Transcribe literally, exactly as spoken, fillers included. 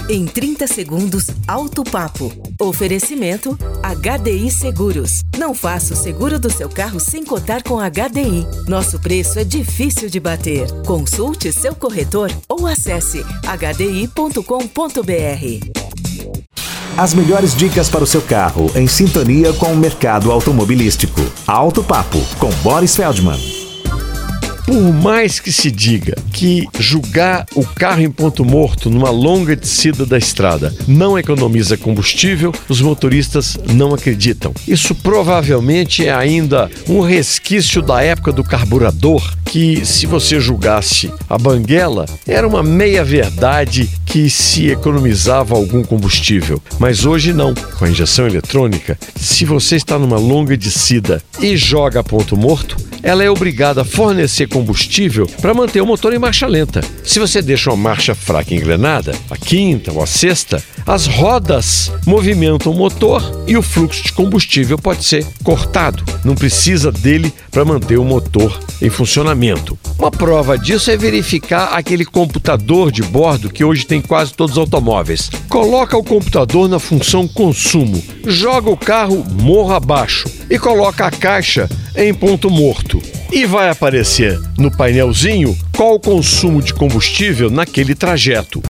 Em trinta segundos, Alto Papo. Oferecimento H D I Seguros. Não faça o seguro do seu carro sem cotar com H D I. Nosso preço é difícil de bater. Consulte seu corretor ou acesse h d i ponto com ponto b r. As melhores dicas para o seu carro, em sintonia com o mercado automobilístico. Alto Papo, com Boris Feldman. Por mais que se diga que jogar o carro em ponto morto numa longa descida da estrada não economiza combustível, os motoristas não acreditam. Isso provavelmente é ainda um resquício da época do carburador, que, se você julgasse a banguela, era uma meia-verdade que se economizava algum combustível. Mas hoje não. Com a injeção eletrônica, se você está numa longa descida e joga a ponto morto, ela é obrigada a fornecer combustível para manter o motor em marcha lenta. Se você deixa uma marcha fraca engrenada, a quinta ou a sexta, as rodas movimentam o motor e o fluxo de combustível pode ser cortado. Não precisa dele para manter o motor em funcionamento. Uma prova disso é verificar aquele computador de bordo que hoje tem quase todos os automóveis. Coloca o computador na função consumo, joga o carro morro abaixo e coloca a caixa em ponto morto. E vai aparecer no painelzinho qual o consumo de combustível naquele trajeto.